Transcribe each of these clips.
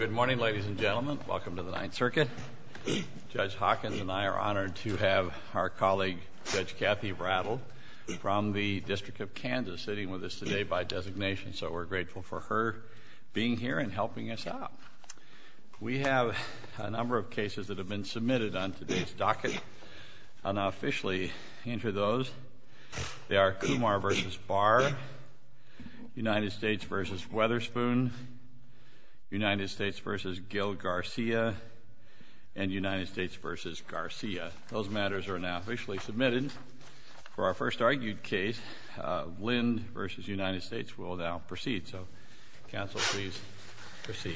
Good morning, ladies and gentlemen. Welcome to the Ninth Circuit. Judge Hawkins and I are honored to have our colleague, Judge Kathy Rattle, from the District of Kansas, sitting with us today by designation. So we're grateful for her being here and helping us out. We have a number of cases that have been submitted on today's docket. I'll now officially enter those. They are Kumar v. Barr, United States v. Weatherspoon, United States v. Gil Garcia, and United States v. Garcia. Those matters are now officially submitted. For our first argued case, Lind v. United States, will now proceed. So, counsel, please proceed.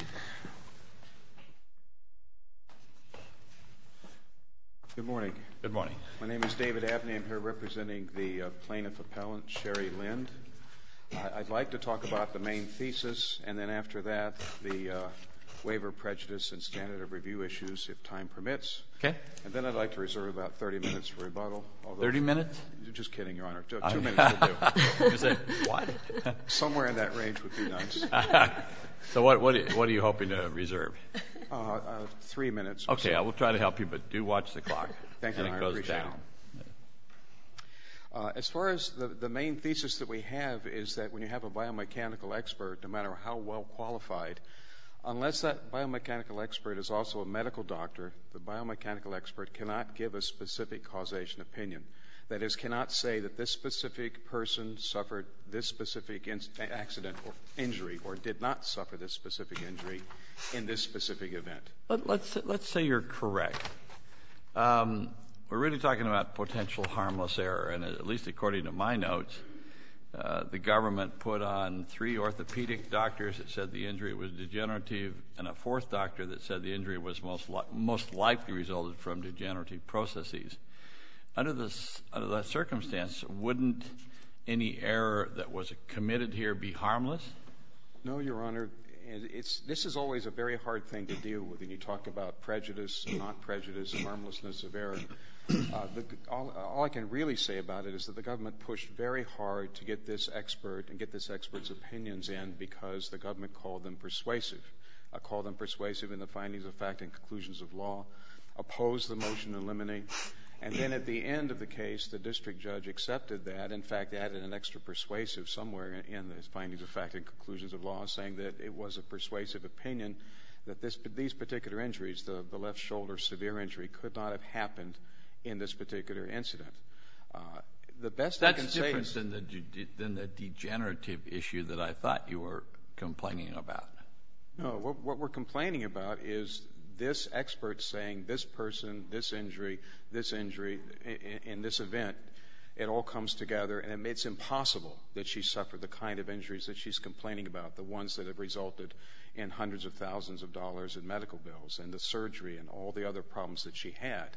Good morning. Good morning. My name is David Abney. I'm here representing the plaintiff appellant, Sherry Lind. I'd like to talk about the main thesis, and then after that, the waiver, prejudice, and standard of review issues, if time permits. Okay. And then I'd like to reserve about 30 minutes for rebuttal. 30 minutes? Just kidding, Your Honor. 2 minutes will do. You said, what? Somewhere in that range would be nice. So what are you hoping to reserve? 3 minutes. Okay, I will try to help you, but do watch the clock. Thank you, Your Honor. I appreciate it. As far as the main thesis that we have is that when you have a biomechanical expert, no matter how well qualified, unless that biomechanical expert is also a medical doctor, the biomechanical expert cannot give a specific causation opinion. That is, cannot say that this specific person suffered this specific accident or injury or did not suffer this specific injury in this specific event. Let's say you're correct. We're really talking about potential harmless error, and at least according to my notes, the government put on 3 orthopedic doctors that said the injury was degenerative and a 4th doctor that said the injury was most likely resulted from degenerative processes. Under that circumstance, wouldn't any error that was committed here be harmless? No, Your Honor. This is always a very hard thing to deal with when you talk about prejudice, not prejudice, harmlessness of error. All I can really say about it is that the government pushed very hard to get this expert and get this expert's opinions in because the government called them persuasive. Called them persuasive in the findings of fact and conclusions of law, opposed the motion to eliminate, and then at the end of the case, the district judge accepted that, in fact added an extra persuasive somewhere in the findings of fact and conclusions of law, saying that it was a persuasive opinion that these particular injuries, the left shoulder severe injury, could not have happened in this particular incident. The best I can say is... That's different than the degenerative issue that I thought you were complaining about. No, what we're complaining about is this expert saying this person, this injury, in this event, it all comes together, and it's impossible that she suffered the kind of injuries that she's complaining about, the ones that have resulted in hundreds of thousands of dollars in medical bills and the surgery and all the other problems that she had.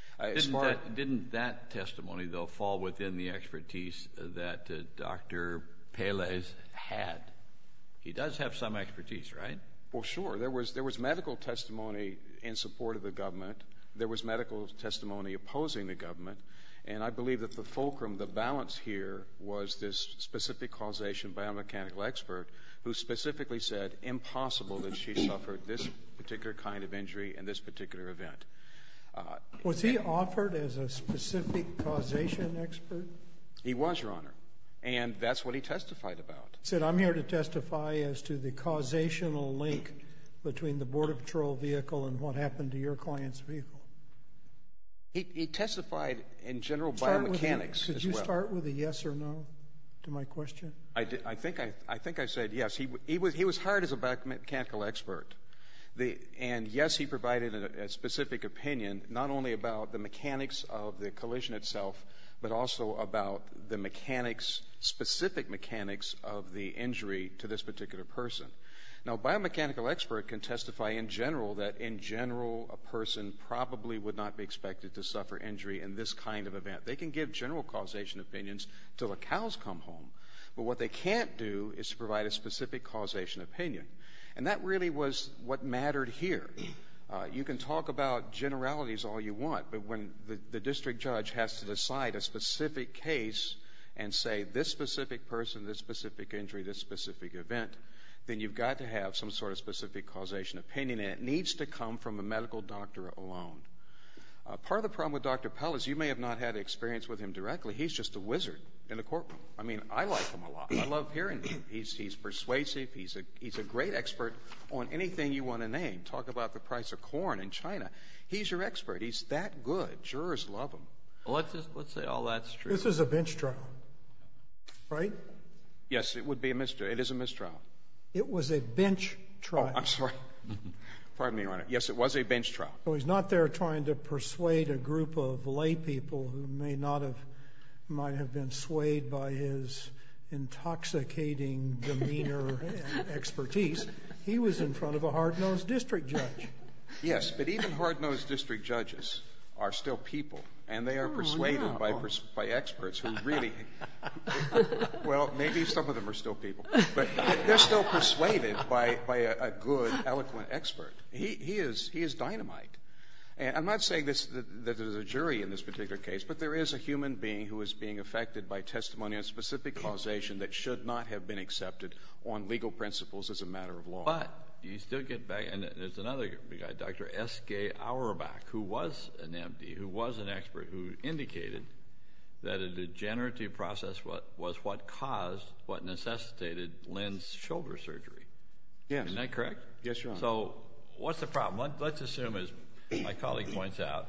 Didn't that testimony, though, fall within the expertise that Dr. Pelez had? He does have some expertise, right? Well, sure. There was medical testimony in support of the government. There was medical testimony opposing the government. And I believe that the fulcrum, the balance here, was this specific causation biomechanical expert who specifically said impossible that she suffered this particular kind of injury in this particular event. Was he offered as a specific causation expert? He was, Your Honor. And that's what he testified about. He said, I'm here to testify as to the causational link between the Border Patrol vehicle and what happened to your client's vehicle. He testified in general biomechanics as well. Could you start with a yes or no to my question? I think I said yes. He was hired as a biomechanical expert. And yes, he provided a specific opinion, not only about the mechanics of the collision itself, but also about the mechanics, specific mechanics of the injury to this particular person. Now, a biomechanical expert can testify in general that in general a person probably would not be expected to suffer injury in this kind of event. They can give general causation opinions till the cows come home. But what they can't do is to provide a specific causation opinion. And that really was what mattered here. You can talk about generalities all you want, but when the district judge has to decide a specific case and say this specific person, this specific injury, this specific event, then you've got to have some sort of specific causation opinion, and it needs to come from a medical doctor alone. Part of the problem with Dr. Pell is you may have not had experience with him directly. He's just a wizard in the courtroom. I mean, I like him a lot. I love hearing him. He's persuasive. He's a great expert on anything you want to name. Talk about the price of corn in China. He's your expert. He's that good. Jurors love him. Well, let's say all that's true. This is a bench trial, right? Yes, it would be a mistrial. It is a mistrial. It was a bench trial. Oh, I'm sorry. Pardon me, Your Honor. Yes, it was a bench trial. So he's not there trying to persuade a group of lay people who might have been swayed by his intoxicating demeanor and expertise. He was in front of a hard-nosed district judge. Yes, but even hard-nosed district judges are still people, and they are persuaded by experts who really, well, maybe some of them are still people, but they're still persuaded by a good, eloquent expert. He is dynamite. And I'm not saying that there's a jury in this particular case, but there is a human being who is being affected by testimony on specific causation that should not have been accepted on legal principles as a matter of law. But you still get back, and there's another guy, Dr. S.K. Auerbach, who was an MD, who was an expert, who indicated that a degenerative process was what necessitated Lynn's shoulder surgery. Yes. Isn't that correct? Yes, Your Honor. So what's the problem? Let's assume, as my colleague points out,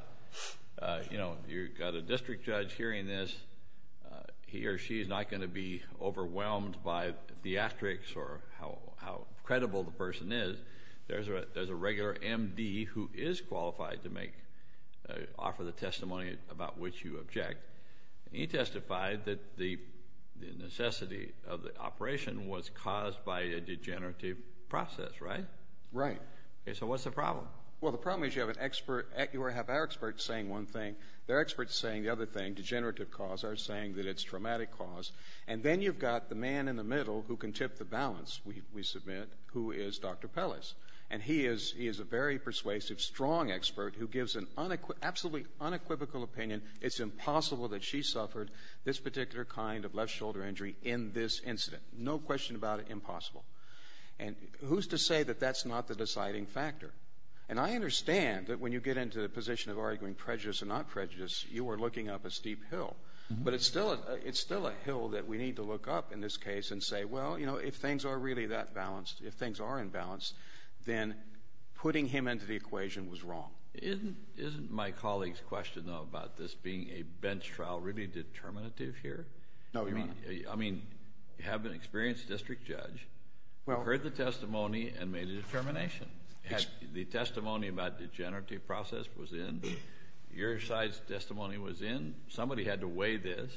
you've got a district judge hearing this. He or she is not going to be overwhelmed by theatrics or how credible the person is. There's a regular MD who is qualified to offer the testimony about which you object. He testified that the necessity of the operation was caused by a degenerative process, right? Right. Okay, so what's the problem? Well, the problem is you have our experts saying one thing, their experts saying the other thing, degenerative cause, are saying that it's traumatic cause, and then you've got the man in the middle who can tip the balance, we submit, who is Dr. Pellis. And he is a very persuasive, strong expert who gives an absolutely unequivocal opinion. It's impossible that she suffered this particular kind of left shoulder injury in this incident. No question about it, impossible. And who's to say that that's not the deciding factor? And I understand that when you get into the position of arguing prejudice or not prejudice, you are looking up a steep hill. Mm-hmm. But it's still a hill that we need to look up in this case and say, well, if things are really that balanced, if things are imbalanced, then putting him into the equation was wrong. Isn't my colleague's question, though, about this being a bench trial really determinative here? No, Your Honor. I mean, you have an experienced district judge who heard the testimony and made a determination. The testimony about degenerative process was in. Your side's testimony was in. Somebody had to weigh this.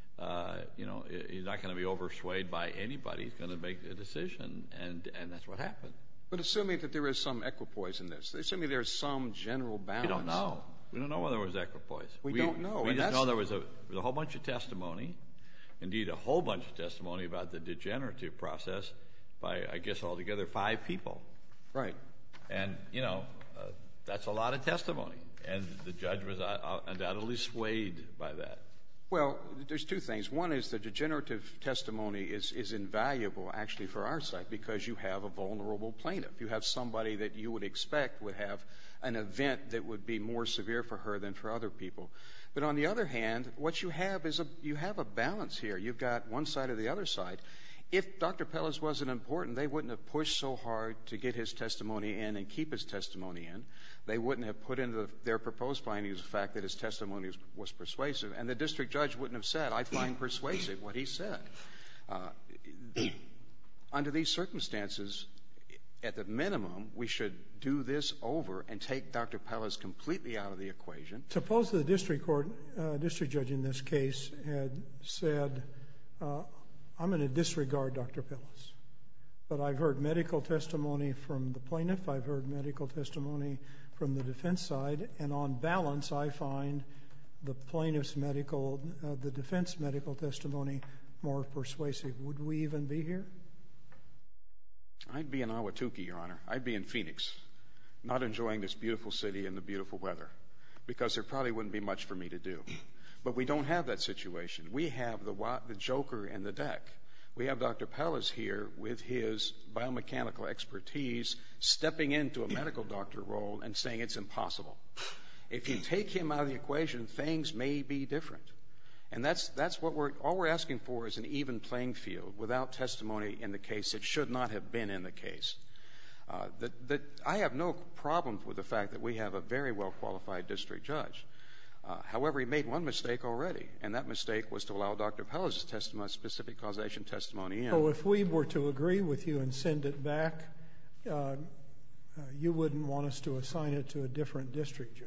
He's not going to be overswayed by anybody. He's going to make a decision, and that's what happened. But assuming that there is some equipoise in this, assuming there's some general balance. We don't know. We don't know whether there was equipoise. We don't know. We just know there was a whole bunch of testimony, indeed a whole bunch of testimony about the degenerative process by, I guess, altogether 5 people. Right. And, that's a lot of testimony. And the judge was undoubtedly swayed by that. Well, there's 2 things. One is the degenerative testimony is invaluable, actually, for our side because you have a vulnerable plaintiff. You have somebody that you would expect would have an event that would be more severe for her than for other people. But on the other hand, what you have is you have a balance here. You've got one side or the other side. If Dr. Pellis wasn't important, they wouldn't have pushed so hard to get his testimony in and keep his testimony in. They wouldn't have put into their proposed findings the fact that his testimony was persuasive. And the district judge wouldn't have said, I find persuasive what he said. Under these circumstances, at the minimum, we should do this over and take Dr. Pellis completely out of the equation. Suppose the district judge in this case had said, I'm going to disregard Dr. Pellis. But I've heard medical testimony from the plaintiff. I've heard medical testimony from the defense side. And on balance, I find the defense medical testimony more persuasive. Would we even be here? I'd be in Ahwatukee, Your Honor. I'd be in Phoenix, not enjoying this beautiful city and the beautiful weather, because there probably wouldn't be much for me to do. But we don't have that situation. We have the joker in the deck. We have Dr. Pellis here with his biomechanical expertise stepping into a medical doctor role and saying it's impossible. If you take him out of the equation, things may be different. And that's what all we're asking for is an even playing field without testimony in the case that should not have been in the case. I have no problems with the fact that we have a very well-qualified district judge. However, he made one mistake already, and that mistake was to allow Dr. Pellis' testimony, specific causation testimony in. So if we were to agree with you and send it back, you wouldn't want us to assign it to a different district judge?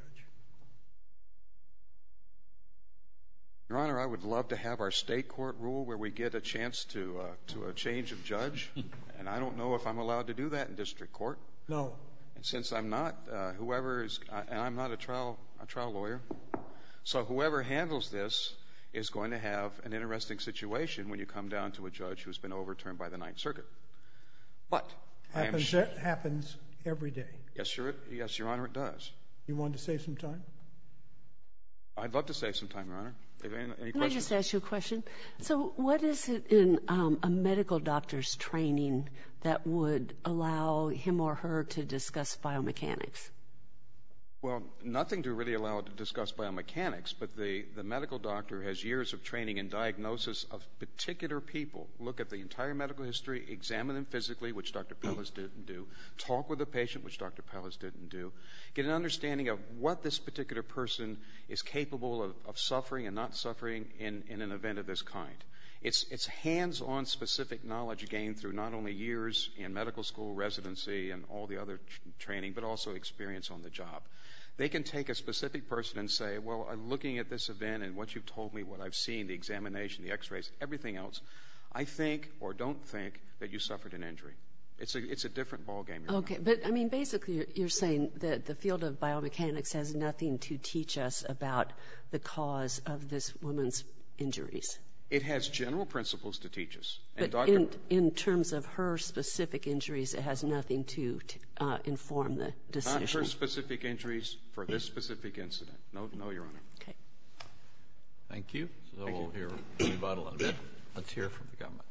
Your Honor, I would love to have our state court rule where we get a chance to a change of judge, and I don't know if I'm allowed to do that in district court. No. And since I'm not, and I'm not a trial lawyer, so whoever handles this is going to have an interesting situation when you come down to a judge who's been overturned by the Ninth Circuit. But happens every day. Yes, Your Honor, it does. You want to save some time? I'd love to save some time, Your Honor. Any questions? Can I just ask you a question? So what is it in a medical doctor's training that would allow him or her to discuss biomechanics? Well, nothing to really allow it to discuss biomechanics, but the medical doctor has years of training in diagnosis of particular people. Look at the entire medical history, examine them physically, which Dr. Pellis didn't do, talk with the patient, which Dr. Pellis didn't do, get an understanding of what this particular person is capable of suffering and not suffering in an event of this kind. It's hands-on specific knowledge gained through not only years in medical school, residency, and all the other training, but also experience on the job. They can take a specific person and say, well, I'm looking at this event and what you've told me, what I've seen, the examination, the x-rays, everything else, I think or don't think that you suffered an injury. It's a different ballgame. Okay, but I mean, basically you're saying that the field of biomechanics has nothing to teach us about the cause of this woman's injuries. It has general principles to teach us. But in terms of her specific injuries, it has nothing to inform the decision. Not her specific injuries for this specific incident. No, Your Honor. Okay. Thank you. So we'll hear rebuttal in a bit. Let's hear from the government.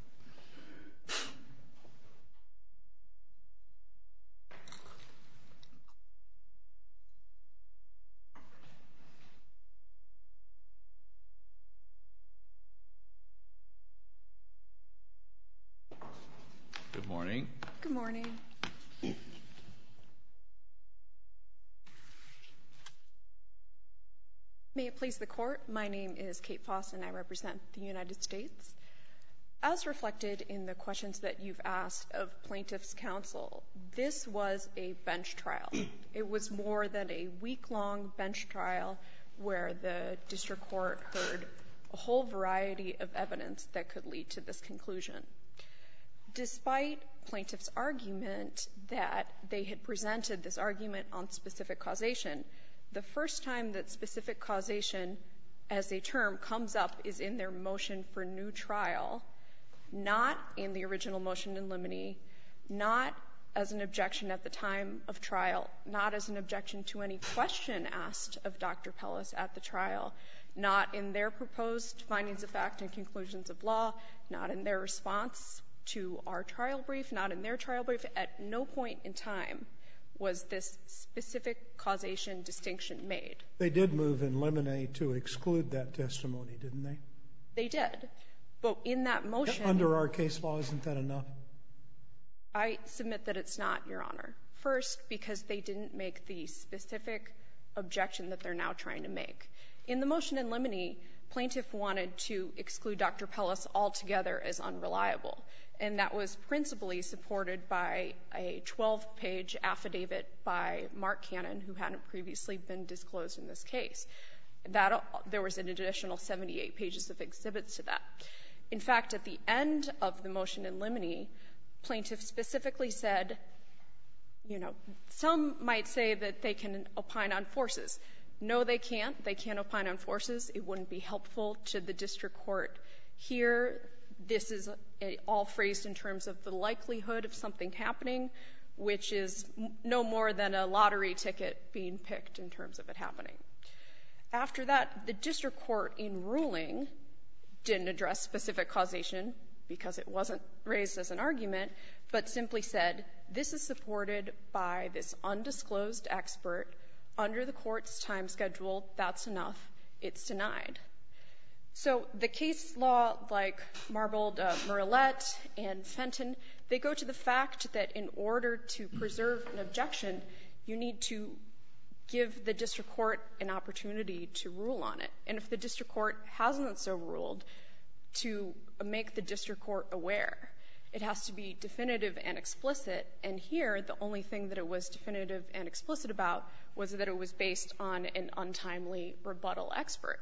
Good morning. Good morning. May it please the Court, my name is Kate Foss and I represent the United States. As reflected in the questions that you've asked of plaintiff's counsel, this was a bench trial. It was more than a week-long bench trial where the district court heard a whole variety of evidence that could lead to this conclusion. Despite plaintiff's argument that they had presented this argument on specific causation, the first time that specific causation as a term comes up is in their motion for new trial, not in the original motion in limine, not as an objection at the time of trial, not as an objection to any question asked of Dr. Pellis at the trial, not in their proposed findings of fact and conclusions of law, not in their response to our trial brief, not in their trial brief. At no point in time was this specific causation distinction made. They did move in limine to exclude that testimony, didn't they? They did. But in that motion... Under our case law, isn't that enough? I submit that it's not, Your Honor. First, because they didn't make the specific objection that they're now trying to make. In the motion in limine, plaintiff wanted to exclude Dr. Pellis altogether as unreliable, and that was principally supported by a 12-page affidavit by Mark Cannon, who hadn't previously been disclosed in this case. There was an additional 78 pages of exhibits to that. In fact, at the end of the motion in limine, plaintiff specifically said, you know, some might say that they can opine on forces. No, they can't. They can't opine on forces. It wouldn't be helpful to the district court here. This is all phrased in terms of the likelihood of something happening, which is no more than a lottery ticket being picked in terms of it happening. After that, the district court in ruling didn't address specific causation because it wasn't raised as an argument, but simply said, this is supported by this undisclosed expert under the court's time schedule. That's enough. It's denied. So the case law, like Marbold, Murillette, and Fenton, they go to the fact that in order to preserve an objection, you need to give the district court an opportunity to rule on it. And if the district court hasn't so ruled, to make the district court aware. It has to be definitive and explicit, and here the only thing that it was definitive and explicit about was that it was based on an untimely rebuttal expert.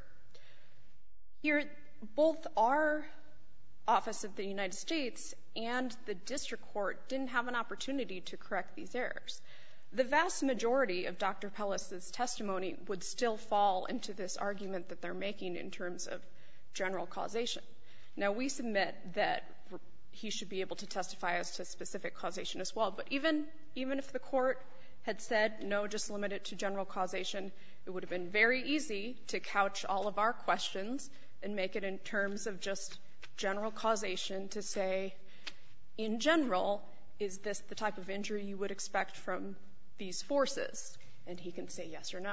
Here, both our Office of the United States and the district court didn't have an opportunity to correct these errors. The vast majority of Dr. Pellis's testimony would still fall into this argument that they're making in terms of general causation. Now, we submit that he should be able to testify as to specific causation as well, but even if the court had said, no, just limit it to general causation, it would have been very easy to couch all of our questions and make it in terms of just general causation to say, in general, is this the type of injury you would expect from these forces? And he can say yes or no.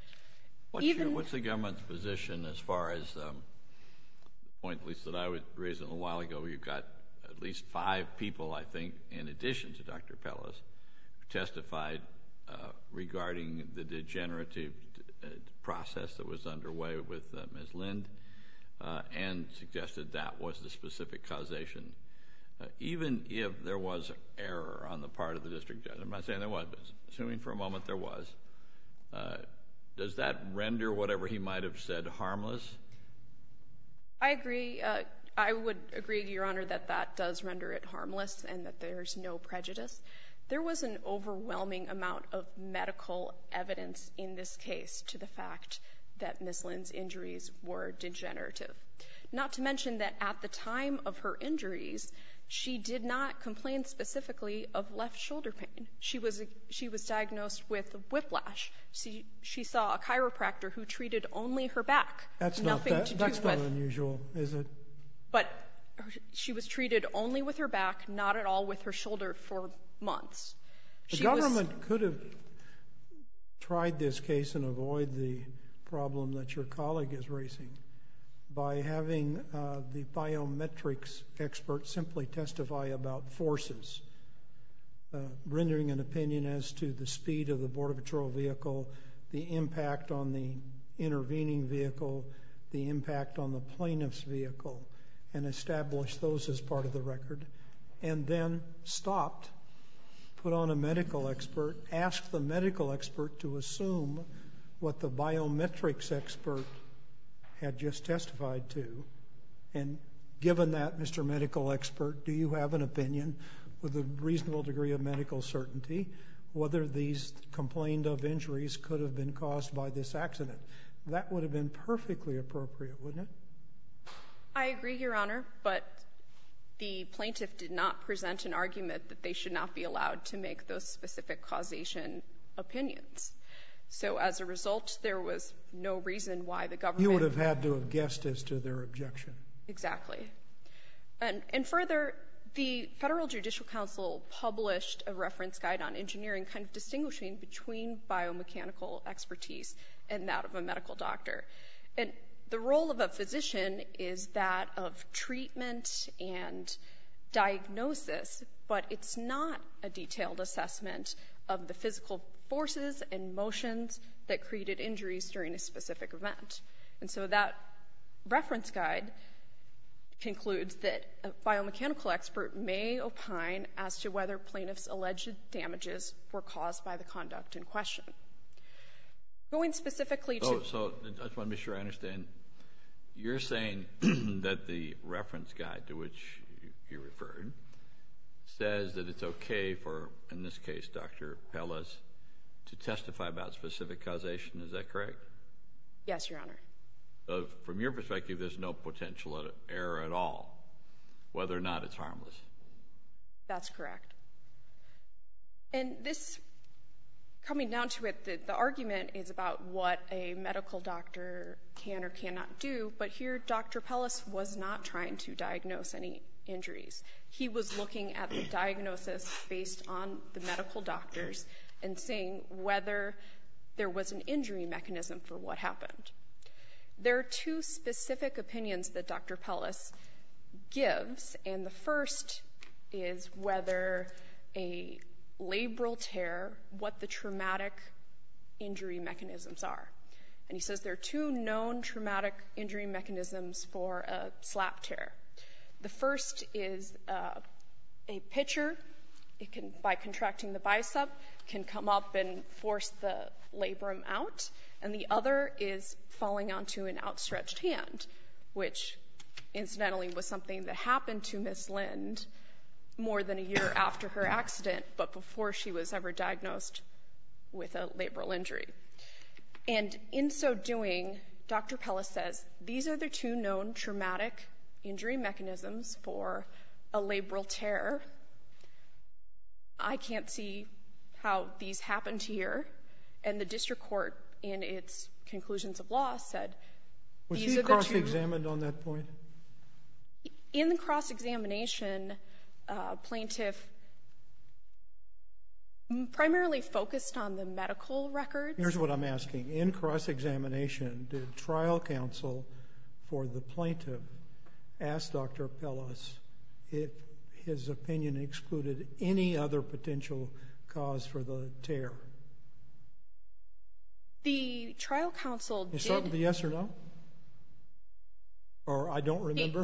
What's the government's position as far as the point, at least that I would raise a little while ago, you've got at least 5 people, I think, in addition to Dr. Pellis, who testified regarding the degenerative process that was underway with Ms. Lind and suggested that was the specific causation. Even if there was error on the part of the district judge, I'm not saying there was, but assuming for a moment there was, does that render whatever he might have said harmless? I agree. I would agree, Your Honor, that that does render it harmless and that there's no prejudice. There was an overwhelming amount of medical evidence in this case to the fact that Ms. Lind's injuries were degenerative. Not to mention that at the time of her injuries, she did not complain specifically of left shoulder pain. She was diagnosed with whiplash. She saw a chiropractor who treated only her back. That's not unusual, is it? But she was treated only with her back, not at all with her shoulder for months. The government could have tried this case and avoid the problem that your colleague is raising by having the biometrics expert simply testify about forces, rendering an opinion as to the speed of the Border Patrol vehicle, the impact on the intervening vehicle, the impact on the plaintiff's vehicle, and establish those as part of the record, and then stopped, put on a medical expert, asked the medical expert to assume what the biometrics expert had just testified to. And given that, Mr. Medical Expert, do you have an opinion with a reasonable degree of medical certainty whether these complained of injuries could have been caused by this accident? That would have been perfectly appropriate, wouldn't it? I agree, Your Honor, but the plaintiff did not present an argument that they should not be allowed to make those specific causation opinions. So as a result, there was no reason why the government... You would have had to have guessed as to their objection. Exactly. And further, the Federal Judicial Council published a reference guide on engineering kind of distinguishing between biomechanical expertise and that of a medical doctor. And the role of a physician is that of treatment and diagnosis, but it's not a detailed assessment of the physical forces and motions that created injuries during a specific event. And so that reference guide concludes that a biomechanical expert may opine as to whether plaintiff's alleged damages were caused by the conduct in question. Going specifically to... So I just want to be sure I understand. You're saying that the reference guide to which you referred says that it's okay for, in this case, Dr. Pellis, to testify about specific causation. Is that correct? Yes, Your Honor. From your perspective, there's no potential error at all, whether or not it's harmless. That's correct. And this, coming down to it, the argument is about what a medical doctor can or cannot do, but here Dr. Pellis was not trying to diagnose any injuries. He was looking at the diagnosis based on the medical doctors and saying whether there was an injury mechanism for what happened. There are two specific opinions that Dr. Pellis gives, and the first is whether a labral tear, what the traumatic injury mechanisms are. And he says there are two known traumatic injury mechanisms for a slap tear. The first is a pitcher. It can, by contracting the bicep, can come up and force the labrum out. And the other is falling onto an outstretched hand, which incidentally was something that happened to Ms. Lind more than a year after her accident, but before she was ever diagnosed with a labral injury. And in so doing, Dr. Pellis says these are the two known traumatic injury mechanisms for a labral tear. I can't see how these happened here. And the district court, in its conclusions of law, said these are the two. Was he cross-examined on that point? In the cross-examination, plaintiff primarily focused on the medical records. Here's what I'm asking. In cross-examination, did trial counsel for the plaintiff ask Dr. Pellis if his opinion excluded any other potential cause for the tear? The trial counsel did. You start with a yes or no? Or I don't remember?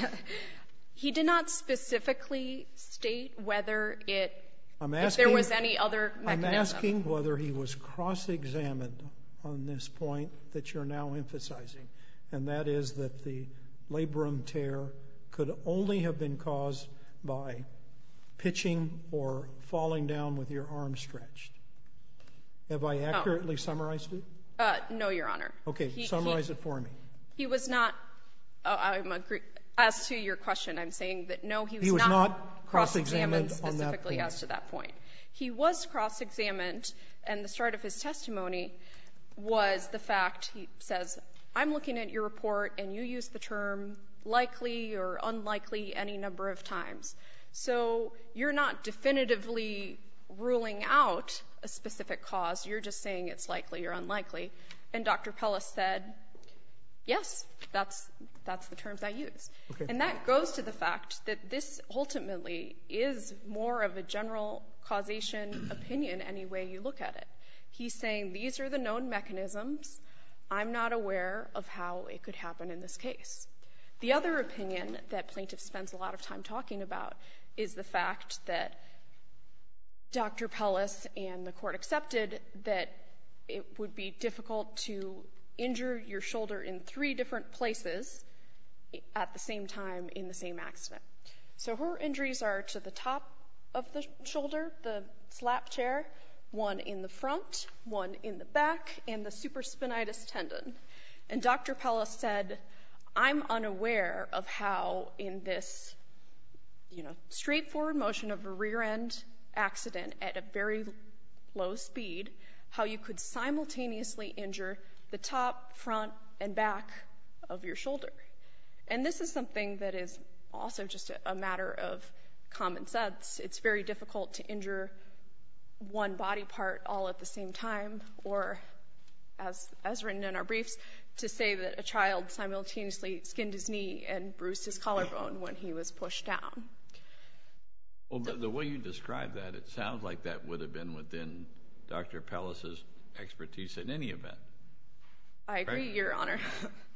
He did not specifically state whether if there was any other mechanism. I'm asking whether he was cross-examined on this point that you're now emphasizing, and that is that the labrum tear could only have been caused by pitching or falling down with your arm stretched. Have I accurately summarized it? No, Your Honor. Okay, summarize it for me. He was not. As to your question, I'm saying that no, he was not cross-examined specifically as to that point. He was cross-examined, and the start of his testimony was the fact, he says, I'm looking at your report, and you use the term likely or unlikely any number of times. So you're not definitively ruling out a specific cause. You're just saying it's likely or unlikely. And Dr. Pellis said, yes, that's the terms I use. Okay. And that goes to the fact that this ultimately is more of a general causation opinion any way you look at it. He's saying these are the known mechanisms. I'm not aware of how it could happen in this case. The other opinion that plaintiff spends a lot of time talking about is the fact that Dr. Pellis and the court accepted that it would be difficult to injure your shoulder in 3 different places at the same time in the same accident. So her injuries are to the top of the shoulder, the slap tear, one in the front, one in the back, and the supraspinatus tendon. And Dr. Pellis said, I'm unaware of how in this, straightforward motion of a rear-end accident at a very low speed, how you could simultaneously injure the top, front, and back of your shoulder. And this is something that is also just a matter of common sense. It's very difficult to injure one body part all at the same time, or, as written in our briefs, to say that a child simultaneously skinned his knee and bruised his collarbone when he was pushed down. Well, the way you describe that, it sounds like that would have been within Dr. Pellis's expertise in any event. I agree, right? Your Honor.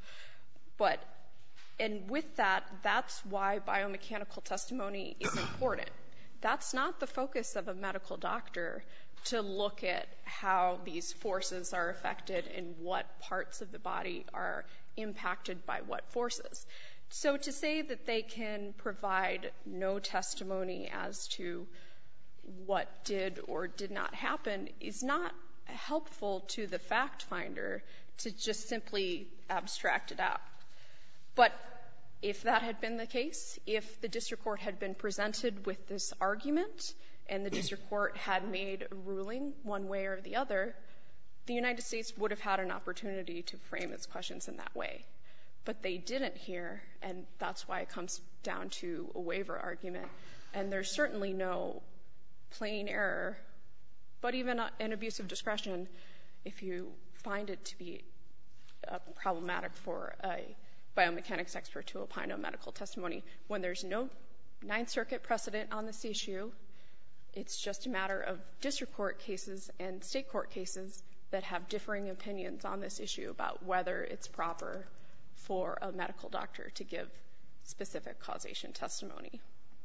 And with that, that's why biomechanical testimony is important. That's not the focus of a medical doctor, to look at how these forces are affected and what parts of the body are impacted by what forces. So to say that they can provide no testimony as to what did or did not happen is not helpful to the fact finder to just simply abstract it out. But if that had been the case, if the district court had been presented with this argument and the district court had made a ruling one way or the other, the United States would have had an opportunity to frame its questions in that way. but they didn't here, and that's why it comes down to a waiver argument. And there's certainly no plain error, but even an abuse of discretion, if you find it to be problematic for a biomechanics expert to opine on medical testimony, when there's no Ninth Circuit precedent on this issue, it's just a matter of district court cases and state court cases that have differing opinions on this issue about whether it's proper for a medical doctor to give specific causation testimony.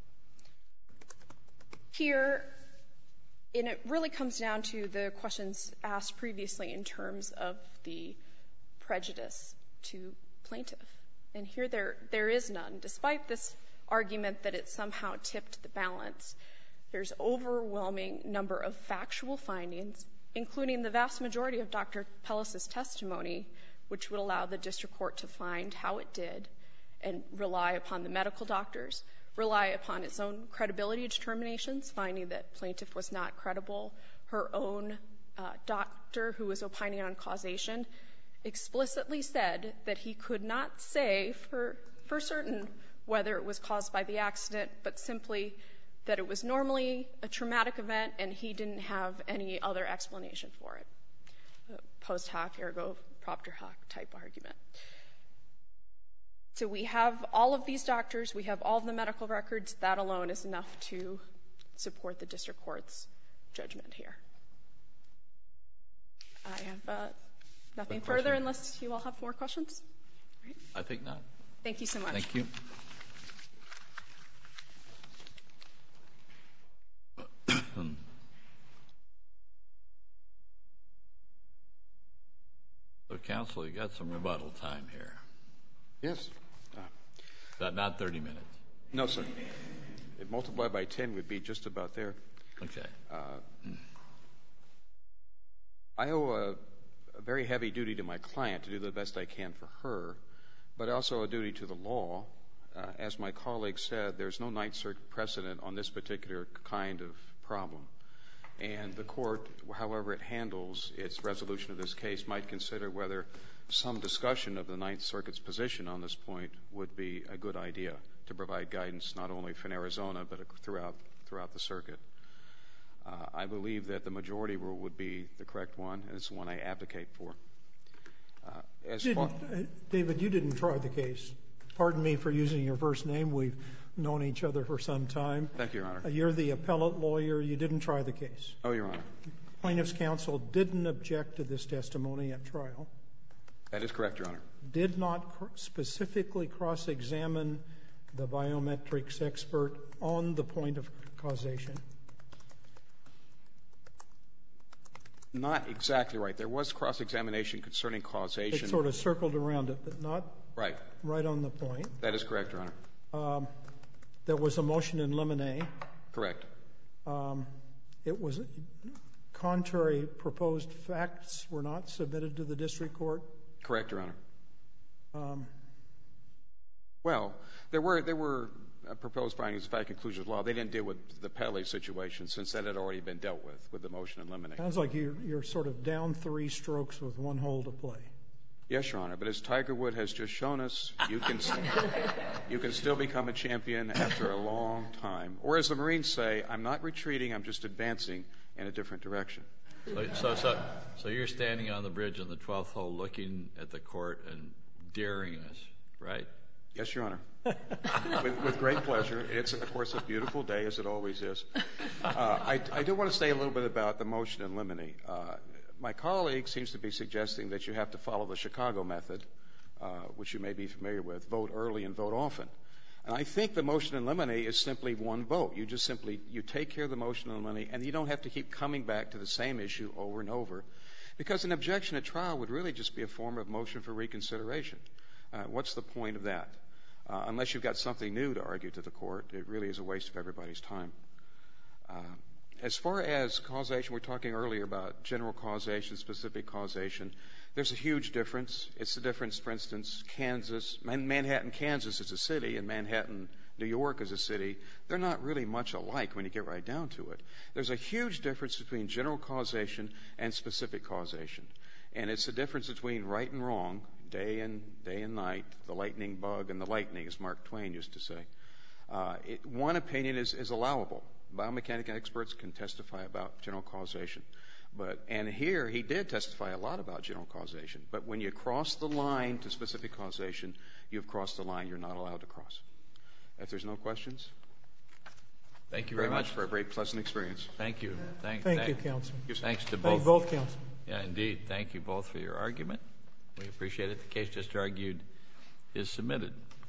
Here, and it really comes down to the questions asked previously in terms of the prejudice to plaintiff. And here there is none. Despite this argument that it somehow tipped the balance, there's overwhelming number of factual findings, including the vast majority of Dr. Pellis's testimony, which would allow the district court to find how it did and rely upon the medical doctors, rely upon its own credibility determinations, finding that plaintiff was not credible. Her own doctor, who was opining on causation, explicitly said that he could not say for certain whether it was caused by the accident, but simply that it was normally a traumatic event and he didn't have any other explanation for it. Post hoc, ergo propter hoc type argument. So we have all of these doctors, we have all of the medical records. That alone is enough to support the district court's judgment here. I have nothing further unless you all have more questions. Right. I think not. Thank you so much. Thank you. So, counsel, you got some rebuttal time here. Yes. Not 30 minutes. No, sir. It multiplied by 10 would be just about there. Okay. I owe a very heavy duty to my client to do the best I can for her, but also a duty to the law. As my colleague said, there's no Ninth Circuit precedent on this particular kind of problem. And the court, however it handles its resolution of this case, might consider whether some discussion of the Ninth Circuit's position on this point would be a good idea to provide guidance not only from Arizona but throughout the circuit. I believe that the majority rule would be the correct one, and it's the one I advocate for. David, you didn't try the case. Pardon me for using your first name. We've known each other for some time. Thank you, Your Honor. You're the appellate lawyer. You didn't try the case. Oh, Your Honor. Plaintiff's counsel didn't object to this testimony at trial. That is correct, Your Honor. Did not specifically cross-examine the biometrics expert on the point of causation. Not exactly right. There was cross-examination concerning causation. It sort of circled around it, but not right on the point. That is correct, Your Honor. There was a motion in limine. Correct. It was contrary proposed facts were not submitted to the district court. Correct, Your Honor. Well, there were proposed findings of fact conclusions of law. They didn't deal with the Pele situation since that had already been dealt with the motion in limine. Sounds like you're sort of down 3 strokes with 1 hole to play. Yes, Your Honor. But as Tiger Woods has just shown us, you can still become a champion after a long time. Or as the Marines say, I'm not retreating, I'm just advancing in a different direction. So you're standing on the bridge on the 12th hole looking at the court and daring us, right? Yes, Your Honor. with great pleasure. It's, of course, a beautiful day, as it always is. I do want to say a little bit about the motion in limine. My colleague seems to be suggesting that you have to follow the Chicago method, which you may be familiar with, vote early and vote often. And I think the motion in limine is simply one vote. You take care of the motion in limine, and you don't have to keep coming back to the same issue over and over, because an objection at trial would really just be a form of motion for reconsideration. What's the point of that? Unless you've got something new to argue to the court, it really is a waste of everybody's time. As far as causation, we were talking earlier about general causation, specific causation. There's a huge difference. It's the difference, for instance, Manhattan, Kansas is a city, and Manhattan, New York is a city. They're not really much alike when you get right down to it. There's a huge difference between general causation and specific causation. And it's the difference between right and wrong, day and night, the lightning bug and the lightning, as Mark Twain used to say. One opinion is allowable. Biomechanical experts can testify about general causation. And here he did testify a lot about general causation. But when you cross the line to specific causation, you've crossed the line you're not allowed to cross. If there's no questions. Thank you very much for a very pleasant experience. Thank you. Thank you, counsel. Thanks to Thank both counsel. Yeah, indeed. Thank you both for your argument. We appreciate it. The case just argued is submitted.